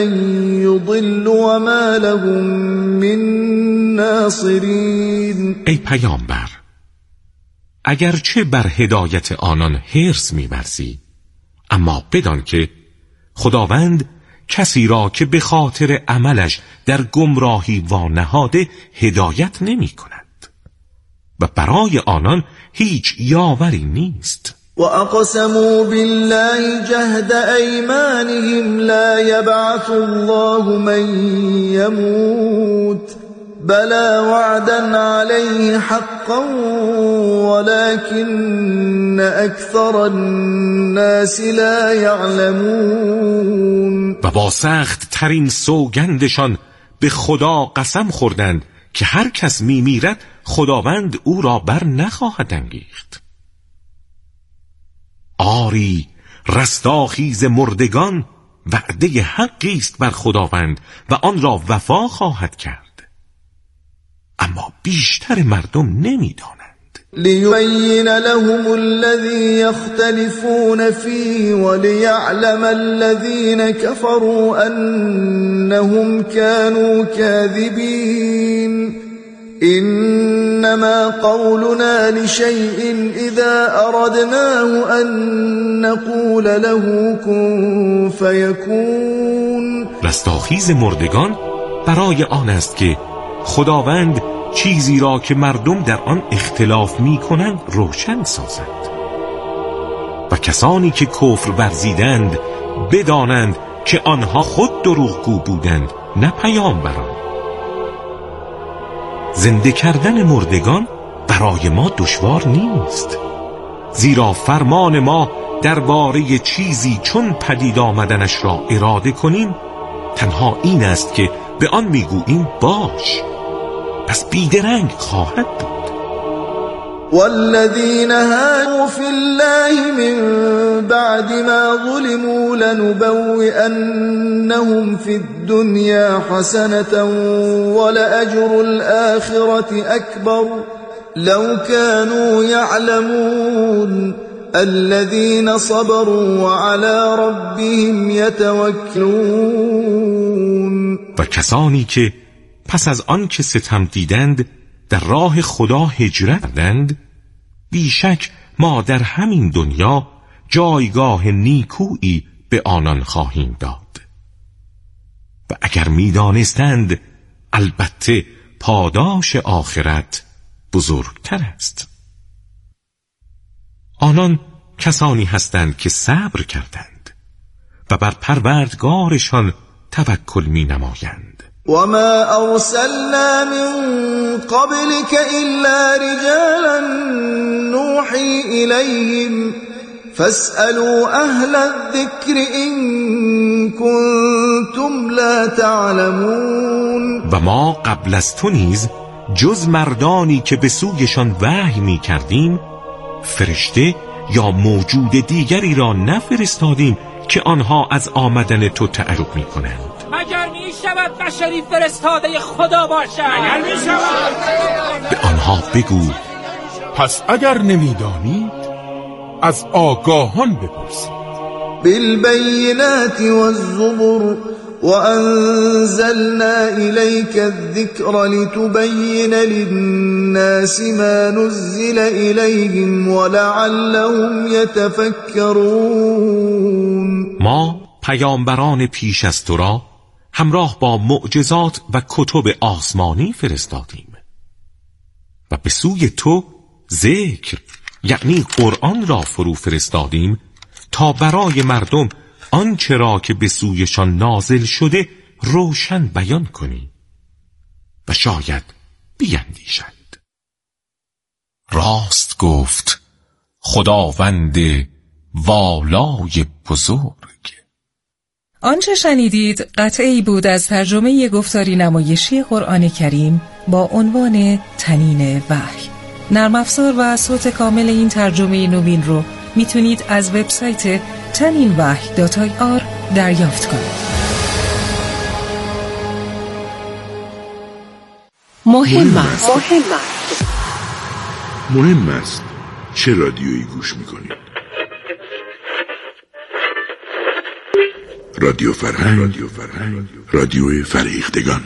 یضل وما لهم من ناصرین. ای پیامبر، اگرچه بر هدایت آنان حرص می‌ورزی، اما بدان که خداوند کسی را که به خاطر عملش در گمراهی وانهاده هدایت نمی کند و برای آنان هیچ یاوری نیست. وَأَقْسَمُوا بِاللَّهِ جَهْدَ أَيْمَانِهِمْ لَا يَبْعَثُ اللَّهُ مَن يَمُوتُ بَلَى وَعْدًا عَلَيْهِ حَقًّا وَلَكِنَّ أَكْثَرَ النَّاسِ لَا يَعْلَمُونَ. و با سخت ترین سوگندشان به خدا قسم خوردند که هر کس میمیرد خداوند او را بر نخواهد انگیخت. آری رستاخیز مردگان وعده حقی است بر خداوند و آن را وفا خواهد کرد، اما بیشتر مردم نمیدانند. لِيُبَيِّنَ لَهُمُ الَّذِي يَخْتَلِفُونَ فِيهِ وَلِيَعْلَمَ الَّذِينَ كَفَرُوا أَنَّهُمْ كَانُوا كَاذِبِينَ. إِنَّمَا قَوْلُنَا لِشَيْءٍ إِذَا أَرَدْنَاهُ أَن نَّقُولَ لَهُ كُن فَيَكُونُ. رستاخیز مردگان برای آن است که خداوند چیزی را که مردم در آن اختلاف می کنند روشن سازد و کسانی که کفر ورزیدند بدانند که آنها خود دروغگو بودند نه پیامبران. زنده کردن مردگان برای ما دشوار نیست، زیرا فرمان ما درباره چیزی چون پدید آمدنش را اراده کنیم تنها این است که به آن میگوییم باش، پس بیدرنگ خواهد بود. والذین هادوا فی الله من بعد ما ظلموا لنبوئنهم فی الدنیا حسنة ولأجر الآخرة أكبر لو كانوا يعلمون الذين صبروا وعلى ربهم يتوكلون. و کسانی که پس از آن که ستم دیدند در راه خدا هجرت کردند، بیشک ما در همین دنیا جایگاه نیکویی به آنان خواهیم داد و اگر می‌دانستند البته پاداش آخرت بزرگتر است. آنان کسانی هستند که صبر کردند و بر پروردگارشان توکل می‌نمایند. وما أرسلنا من قبلك إلا رجالا نوحي إليهم فاسألوا أهل الذكر إن كنتم لا تعلمون. و ما قبل از تو نیز جز مردانی که به سویشان وحی می کردیم فرشته یا موجود دیگری را نفرستادیم که آنها از آمدن تو تعجب می کنند. مگر می شود بشری فرستاده خدا باشد؟ مگر می شود؟ به آنها بگو پس اگر نمیدانید از آگاهان بپرسید. بالبینات والزبر وأنزلنا إليك الذكر لتبين للناس ما نزل إليهم ولعلهم يتفكرون. ما پیامبران پیش از تو را همراه با معجزات و کتب آسمانی فرستادیم و به سوی تو ذکر یعنی قرآن را فرو فرستادیم تا برای مردم آنچه را که به سویشان نازل شده روشن بیان کنی و شاید بیندیشند. راست گفت خداوند والای بزرگ. آنچه شنیدید قطعی بود از ترجمه گفتاری نمایشی قرآن کریم با عنوان تنین وحی. نرم افزار و صوت کامل این ترجمه نوین رو میتونید از وبسایت taninwahy.ir دریافت کنید. مهم است چه رادیویی گوش میکنید؟ رادیو فرهنگ، رادیو فریختگان.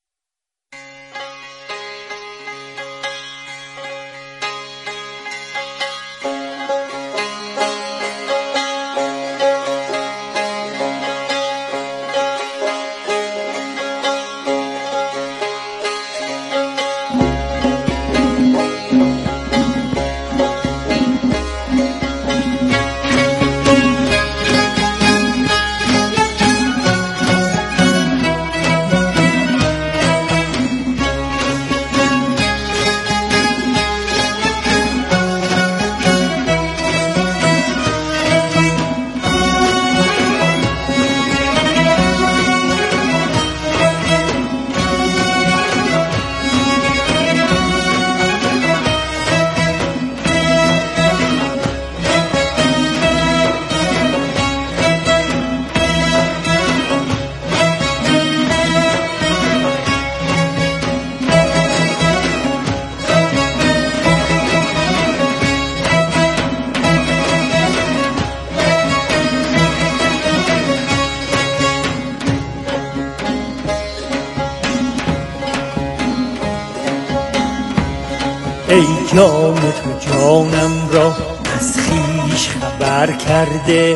ای جان تو جانم را از خویش خبر کرده،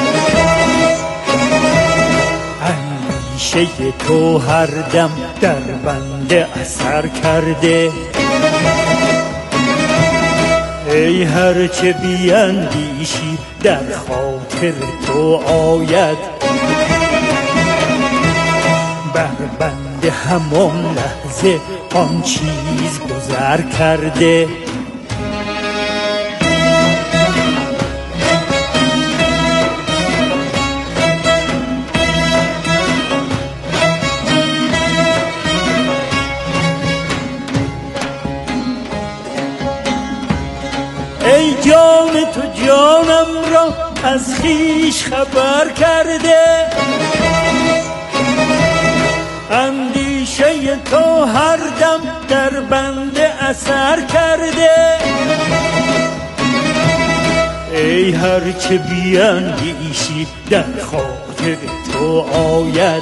اندیشه تو هر دم در بنده اثر کرده. ای هر چه بیندیشی در خاطر تو آید، بر بنده همان لحظه آن چیز گذر کرده. ای جان تو جانم را از خویش خبر کرده، اندیشه تو هر دم در بنده اثر کرده. ای هر چه بیندیشی در خاطر تو آید،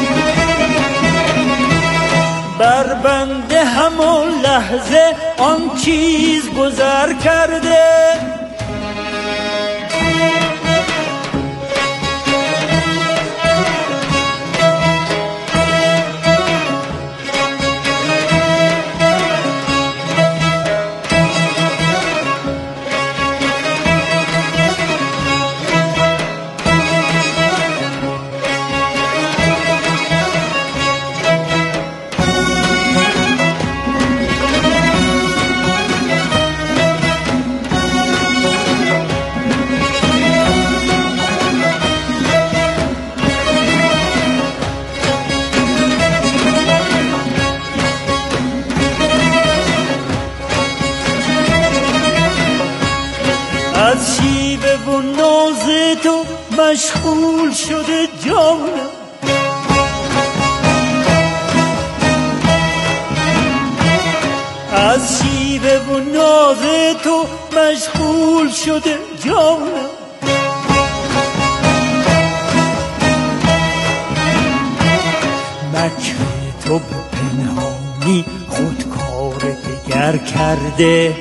بر بنده همان لحظه آن چیز گذر کرده. از شیوه و ناز تو مشغول شده جانم، از شیوه و ناز تو مشغول شده جانم. مکر تو به پنهانی خود کار دگر کرده،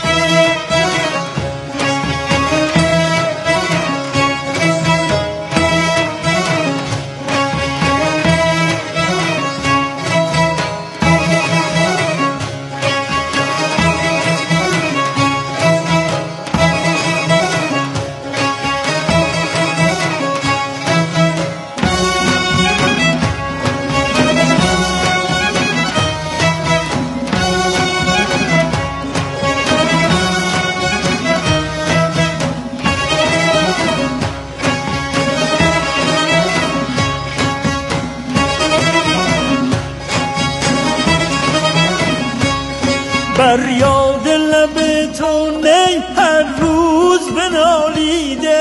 بر یاد لب تو نی هر روز بنالیده.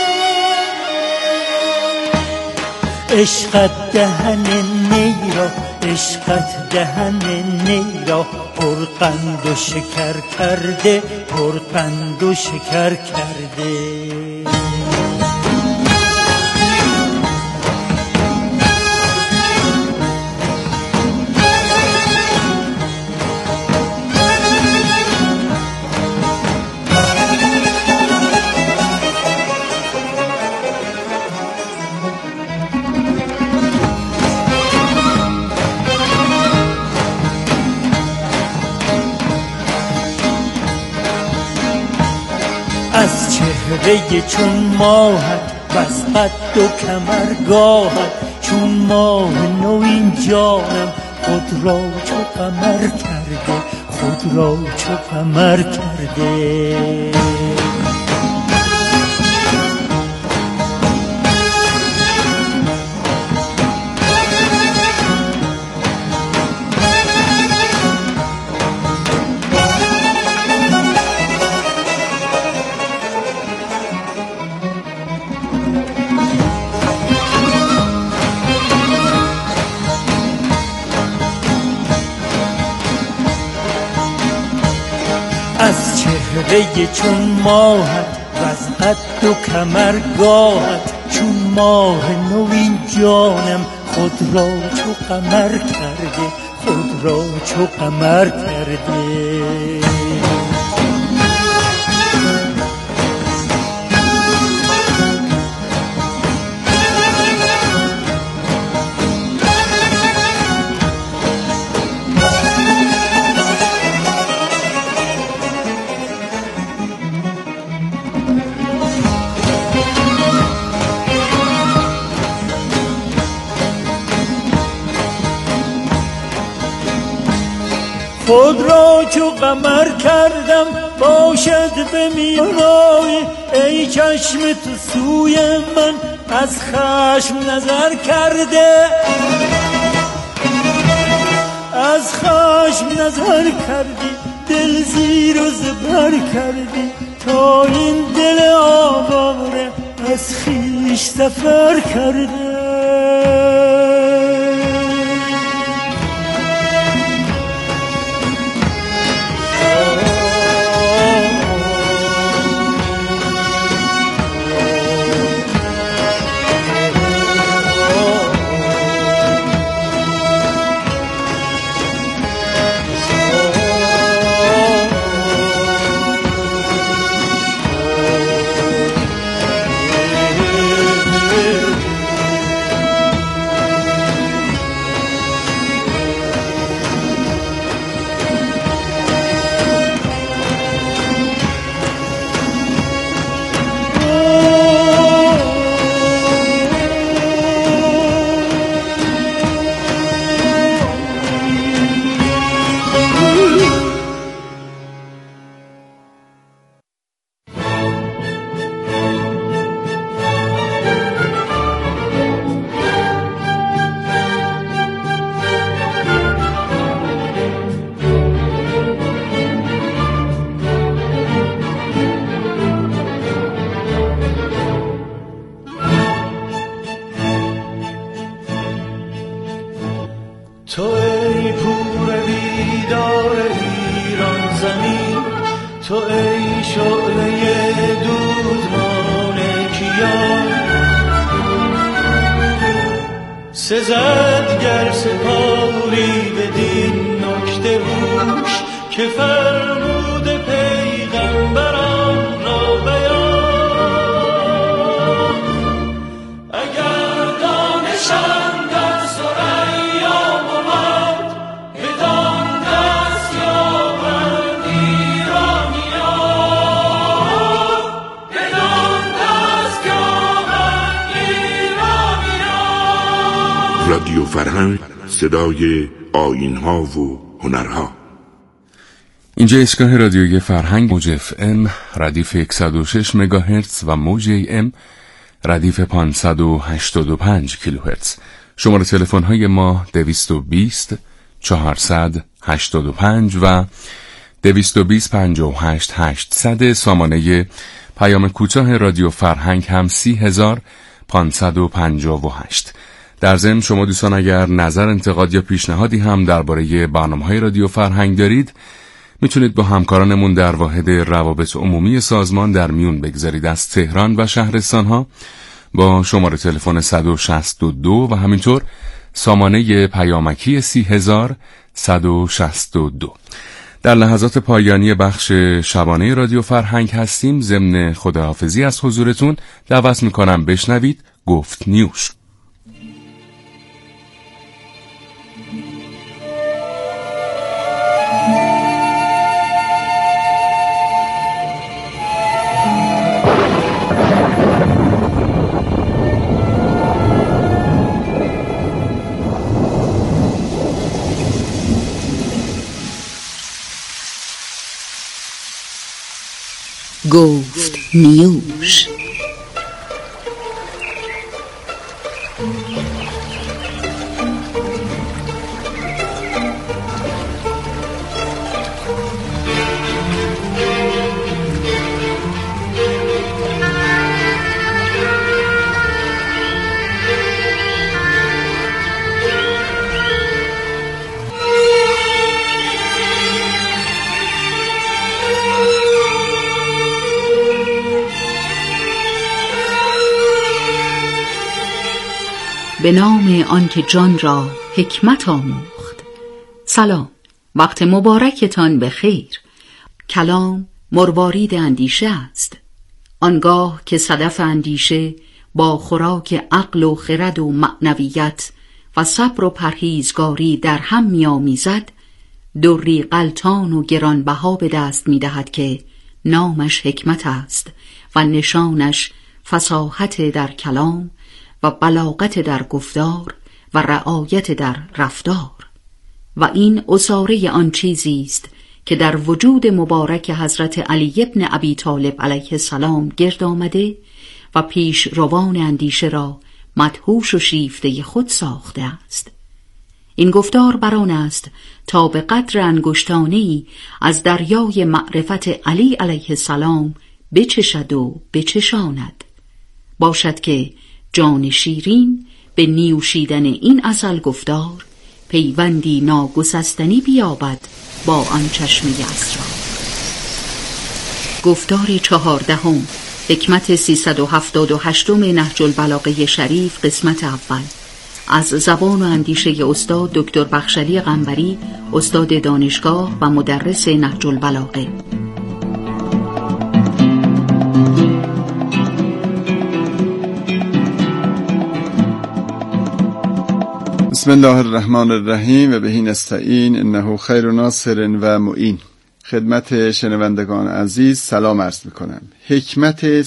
عشقت دهن نی را عشقت دهن نی را پرقند و شکر کرده، پرقند و شکر کرده. از چهره چون ماهت بس قد و کمرگاهت، چون ماه نو این جانم خود را چو قمر کرده، خود را چو قمر کرده. از چهره چون ماهت وز قد و کمرگاهت، چون ماه نو این جانم خود را چو قمر کرده، خود را چو قمر کرده. خود را چو قمر کردم باشد به میانای، ای چشم تو سوی من از خشم نظر کرده، از خشم نظر کردی، دل زیر و زبر کردی، تا این دل آواره از خویش سفر کرده. تو ای پور بیدار ایران زمین، تو ای شعله دودمان کیان، سزد گر سپاری بدین نکته هوش که فرمود پیغمبران را بیان. اگر دانشم در ثریا بود بدان دست یابند ایرانیان، بدان دست یابند ایرانیان. رادیو فرهنگ، صدای آیین‌ها و هنرها. اینجا ایستگاه رادیویی فرهنگ، موج FM ردیف 106 مگاهرتز و موج AM ردیف 585 کیلوهرتز. شماره تلفن های ما 220 485 و 220 58 800. سامانه پیام کوتاه رادیو فرهنگ هم 30558. در ضمن شما دوستان اگر نظر، انتقاد یا پیشنهادی هم درباره برنامه‌های رادیو فرهنگ دارید، میتونید با همکارانمون در واحد روابط عمومی سازمان در میون بگذارید. از تهران و شهرستان‌ها با شماره تلفن 162 و همینطور سامانه پیامکی 30162. در لحظات پایانی بخش شبانه رادیو فرهنگ هستیم. ضمن خداحافظی از حضورتون دعوت میکنم بشنوید گفت نیوش. گفت نیوش. به نام آنکه جان را حکمت آموخت. سلام، وقت مبارکتان به خیر. کلام مروارید اندیشه است. آنگاه که صدف اندیشه با خوراک عقل و خرد و معنویت و صبر و پرهیزگاری در هم می‌آمیزد، دری غلتان و گرانبها به دست می‌دهد که نامش حکمت است و نشانش فصاحت در کلام و بلاغت در گفتار و رعایت در رفتار. و این عصاره آن چیزی است که در وجود مبارک حضرت علی ابن ابی طالب علیه السلام گرد آمده و پیش روان اندیشه را مدهوش و شیفته خود ساخته است. این گفتار بران است تا به قدر انگشتانی از دریای معرفت علی علیه السلام بچشد و بچشاند، باشد که جان شیرین به نیوشیدن این عسل گفتار پیوندی ناگسستنی بیابد با آن چشمه اسرار. گفتار 14، حکمت 378 نهج البلاغه شریف، قسمت اول، از زبان و اندیشه استاد دکتر بخشلی قنبری، استاد دانشگاه و مدرس نهج البلاغه. بسم الله الرحمن الرحیم و بهی نستعین انه خیر ناصر و معین. خدمت شنوندگان عزیز سلام عرض میکنم. حکمت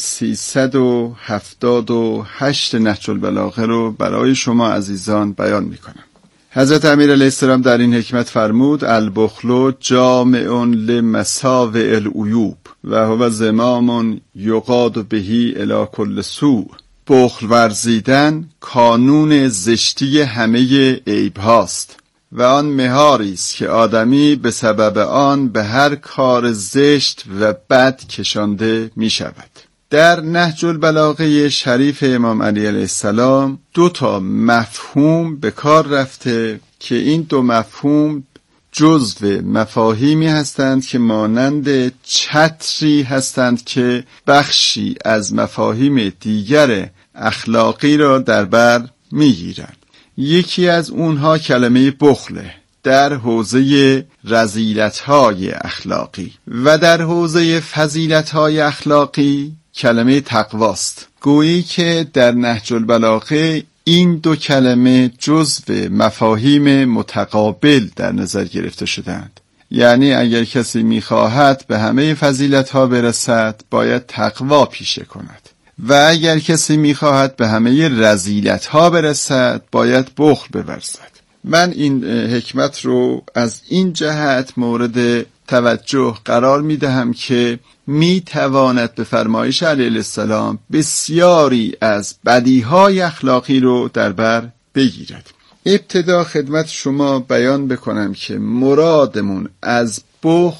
378 نهج البلاغه رو برای شما عزیزان بیان میکنم. حضرت امیر علیه السلام در این حکمت فرمود: البخل جامع لمساوئ العیوب و هو زمام یقاد بهی الی کل سوء. بخل ورزیدن کانون زشتی همه عیب هاست و آن مهاری است که آدمی به سبب آن به هر کار زشت و بد کشانده می شود. در نهج البلاغه شریف امام علی علیه السلام 2 مفهوم به کار رفته که این 2 مفهوم جزو مفاهیمی هستند که مانند چتری هستند که بخشی از مفاهیم دیگر اخلاقی را در بر میگیرند. یکی از اونها کلمه بخله در حوزه رذیلت‌های اخلاقی و در حوزه فضیلت‌های اخلاقی کلمه تقواست. گویی که در نهج البلاغه این 2 کلمه جزو مفاهیم متقابل در نظر گرفته شدند. یعنی اگر کسی می‌خواهد به همه فضیلت‌ها برسد باید تقوا پیشه کند و اگر کسی می‌خواهد به همه رذیلت‌ها برسد باید بخل بورزد. من این حکمت رو از این جهت مورد توجه قرار می‌دهم که می‌تواند به فرمایش علیه السلام بسیاری از بدیهای اخلاقی رو در بر بگیرد. ابتدا خدمت شما بیان بکنم که مرادمون از بخل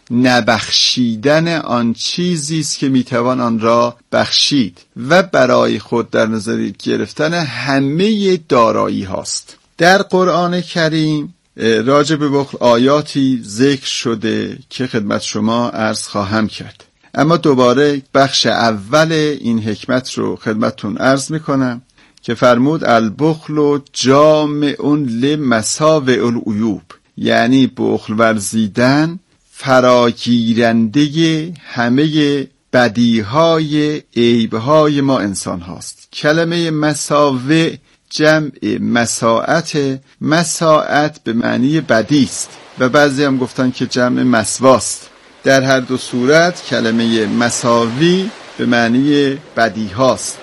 نبخشیدن آن چیزی است که میتوان آن را بخشید و برای خود در نظر گرفتن همه دارایی هاست. در قرآن کریم راجع به بخل آیاتی ذکر شده که خدمت شما عرض خواهم کرد، اما دوباره بخش اول این حکمت رو خدمتتون عرض میکنم که فرمود البخل جامع لمساوئ العیوب، یعنی بخل ورزیدن فراگیرنده همه بدیهای عیبهای ما انسان هاست. کلمه مساوئ جمع مساعت، مساعت به معنی بدی است و بعضی هم گفتن که جمع مسواست. در هر دو صورت کلمه مساوی به معنی بدی هاست.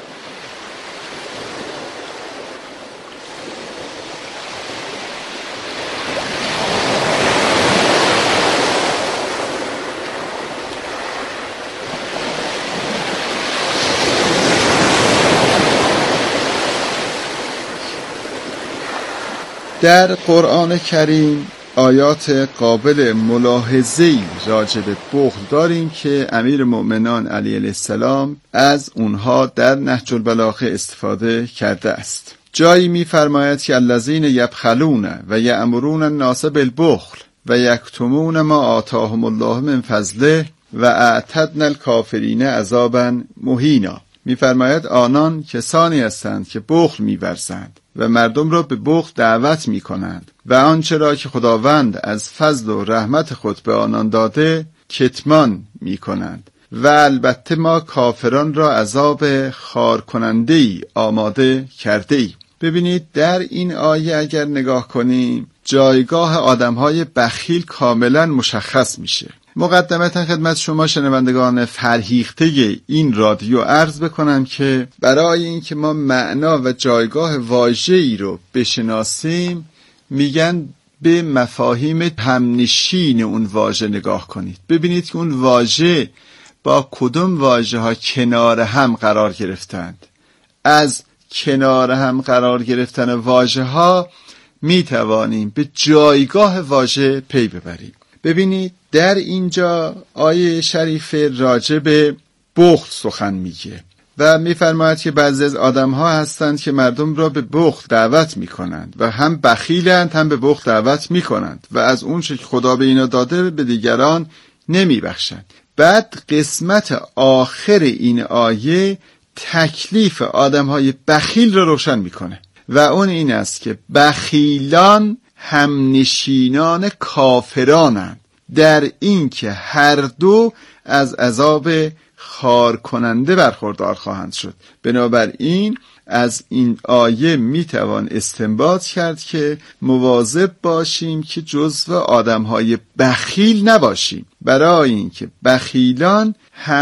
در قرآن کریم آیات قابل ملاحظه‌ای راجع به بخل داریم که امیر مؤمنان علیه السلام از اونها در نهج البلاغه استفاده کرده است. جایی می‌فرماید که الذین یبخلون و یأمرون الناس بالبخل و یکتمون ما آتاهم الله من فضله و اعتدنا الکافرین عذابا مهینا. می‌فرماید آنان کسانی هستند که بخل می‌ورزند و مردم را به بخل دعوت می کنند و آنچه را که خداوند از فضل و رحمت خود به آنان داده کتمان می کنند و البته ما کافران را عذاب خار کننده‌ای آماده کرده ای. ببینید در این آیه اگر نگاه کنیم جایگاه آدم‌های بخیل کاملا مشخص میشه. مقدمتا خدمت شما شنوندگان فرهیخته این رادیو عرض بکنم که برای اینکه ما معنا و جایگاه واژه‌ای رو بشناسیم میگن به مفاهیم همنشین اون واژه نگاه کنید. ببینید که اون واژه با کدوم واژه ها کنار هم قرار گرفتند. از کنار هم قرار گرفتن واژه ها می توانیم به جایگاه واژه پی ببریم. ببینید در اینجا آیه شریف راجع به بخل سخن میگه و میفرماید که بعضی از آدم ها هستند که مردم را به بخل دعوت میکنند و هم بخیلند هم به بخل دعوت میکنند و از اون چه خدا به اینا داده به دیگران نمیبخشند. بعد قسمت آخر این آیه تکلیف آدم های بخیل را روشن میکنه و اون این است که بخیلان همنشینان کافرانند در این که هر دو از عذاب خار کننده برخوردار خواهند شد. بنابراین از این آیه میتوان استنباط کرد که مواظب باشیم که جزو آدمهای بخیل نباشیم، برای اینکه بخیلان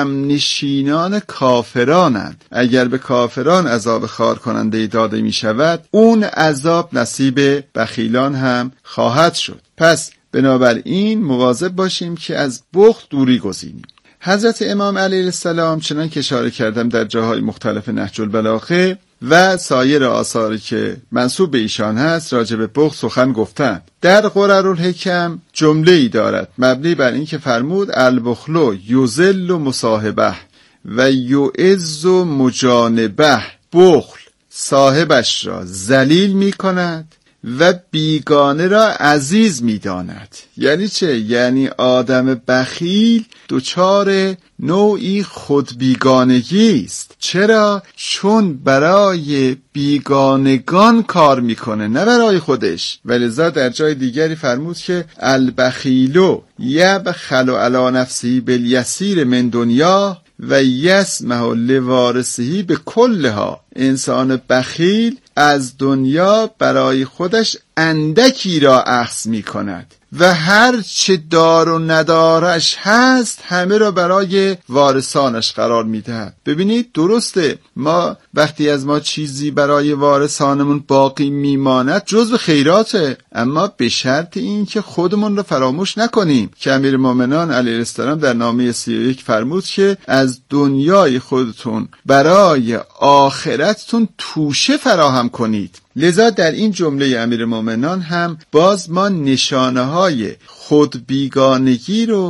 همنشینان کافرانند. اگر به کافران عذاب خار کننده داده می شود اون عذاب نصیب بخیلان هم خواهد شد. پس بنابراین مواظب باشیم که از بخل دوری گزینیم. حضرت امام علیه السلام چنان که اشاره کردم در جاهای مختلف نهج البلاغه و سایر آثاری که منسوب به ایشان هست راجع به بخل سخن گفتند. در قررالحکم جمله‌ای دارد مبنی بر این که فرمود البخل یذل مصاحبه و یعز مجانبه. بخل صاحبش را ذلیل می کند و بیگانه را عزیز می داند. یعنی چه؟ یعنی آدم بخیل دچار نوعی خود بیگانگی است. چرا؟ چون برای بیگانگان کار میکنه نه برای خودش. ولذا در جای دیگری فرمود که البخیلو یبخل علی نفسه بالیسیر من دنیا و یسمح لوارثه به کلها. انسان بخیل از دنیا برای خودش اندکی را اخذ می کند و هر چه دار و ندارش هست همه را برای وارثانش قرار می دهد. ببینید درسته ما وقتی از ما چیزی برای وارثانمون باقی می ماند جزو خیراته، اما به شرط این که خودمون را فراموش نکنیم که امیر مومنان علیه السلام در نامه 31 فرمود که از دنیای خودتون برای آخرتتون توشه فراهم کنید. لذا در این جمله امیر مومنان هم باز ما نشانه های خود بیگانگی رو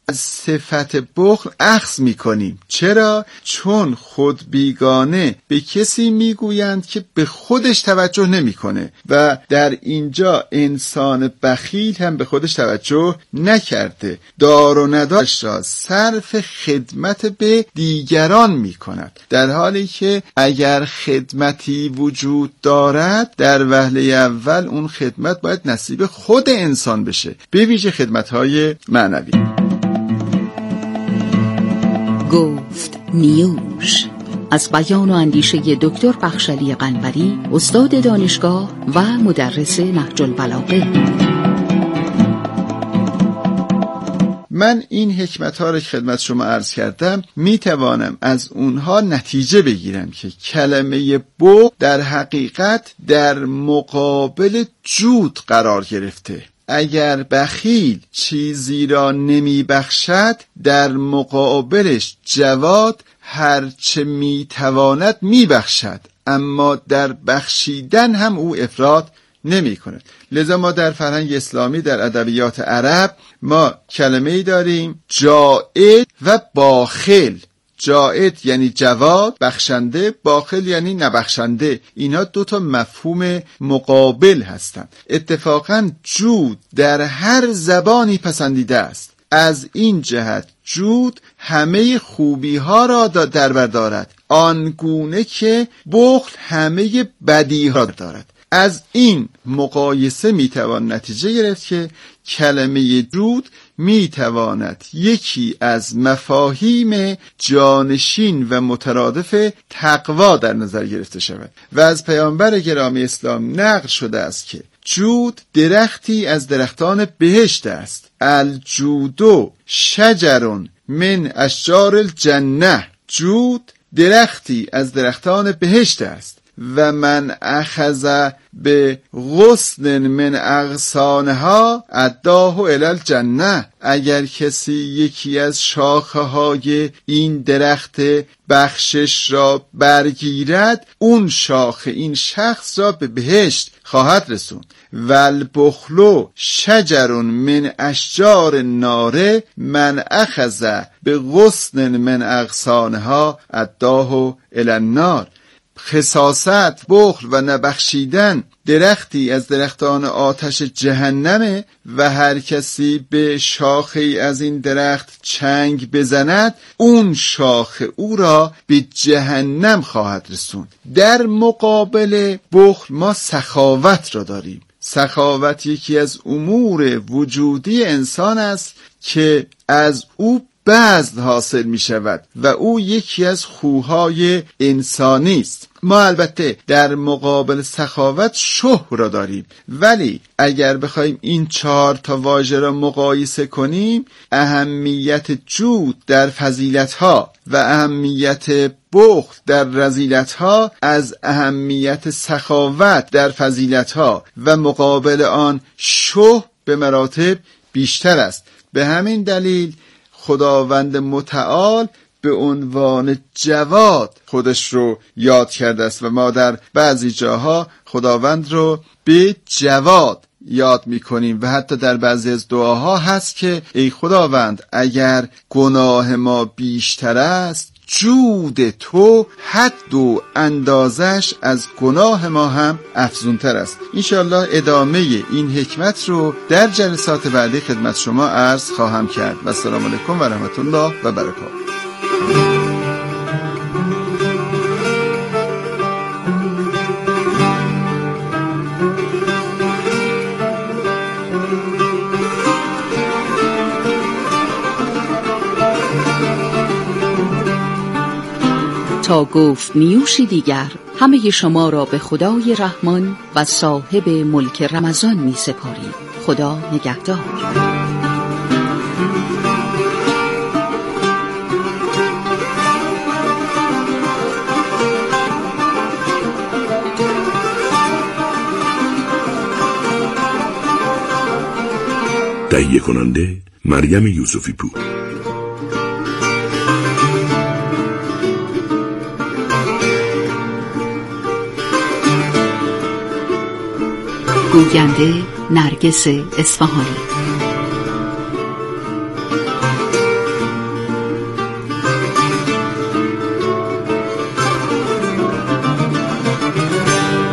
از صفت بخل اخذ میکنیم. چرا؟ چون خود بیگانه به کسی میگویند که به خودش توجه نمیکنه و در اینجا انسان بخیل هم به خودش توجه نکرده، دار و ندارش را صرف خدمت به دیگران میکند، در حالی که اگر خدمتی وجود دارد در وهله اول اون خدمت باید نصیب خود انسان بشه، به ویژه خدمت‌های معنوی. گفت نیوش از بیان و اندیشه دکتر بخشلی قنبری، استاد دانشگاه و مدرس نهج البلاغه. من این حکمت‌ها را که خدمت شما عرض کردم میتوانم از اونها نتیجه بگیرم که کلمه بخل در حقیقت در مقابل جود قرار گرفته. اگر بخیل چیزی را نمی بخشد، در مقابلش جواد هرچه می تواند می بخشد، اما در بخشیدن هم او افراط نمی کند. لذا ما در فرهنگ اسلامی در ادبیات عرب ما کلمه‌ای داریم جائد و باخل. جائد یعنی جواد بخشنده، باخل یعنی نبخشنده. اینها دو تا مفهوم مقابل هستند. اتفاقا جود در هر زبانی پسندیده است. از این جهت جود همه خوبی ها را در بر دارد، آنگونه که بخل همه بدی ها دارد. از این مقایسه میتوان نتیجه گرفت که کلمه جود میتواند یکی از مفاهیم جانشین و مترادف تقوا در نظر گرفته شود و از پیامبر گرامی اسلام نقل شده است که جود درختی از درختان بهشت است. الجودو شجر من اشجار الجنه. جود درختی از درختان بهشت است و من اخذ به غصن من اغصانها اداه الی الجنه. اگر کسی یکی از شاخه های این درخت بخشش را برگیرد، اون شاخه این شخص را به بهشت خواهد رسوند. والبخل شجر من اشجار النار من اخذ به غصن من اغصانها اداه الی النار. خساست، بخل و نبخشیدن درختی از درختان آتش جهنمه و هر کسی به شاخه از این درخت چنگ بزند، اون شاخه او را به جهنم خواهد رسوند. در مقابل بخل ما سخاوت را داریم. سخاوت یکی از امور وجودی انسان است که از او بذل حاصل می شود و او یکی از خوهای انسانی است. ما البته در مقابل سخاوت شح را داریم، ولی اگر بخوایم این 4 تا واژه را مقایسه کنیم، اهمیت جود در فضیلت‌ها و اهمیت بخل در رذیلت‌ها از اهمیت سخاوت در فضیلت‌ها و مقابل آن شح به مراتب بیشتر است. به همین دلیل خداوند متعال به عنوان جواد خودش رو یاد کرده است و ما در بعضی جاها خداوند رو به جواد یاد می‌کنیم و حتی در بعضی از دعاها هست که ای خداوند اگر گناه ما بیشتر است، جود تو حد و اندازش از گناه ما هم افزونتر است. انشاءالله ادامه این حکمت رو در جلسات بعدی خدمت شما عرض خواهم کرد و السلام علیکم و رحمت الله و برکاته. تا گفت نیوشی دیگر، همه شما را به خدای رحمان و صاحب ملک رمضان می سپاریم. خدا نگهدار. تهیه کننده مریم یوسفی پور. گوینده نرگس اصفهانی.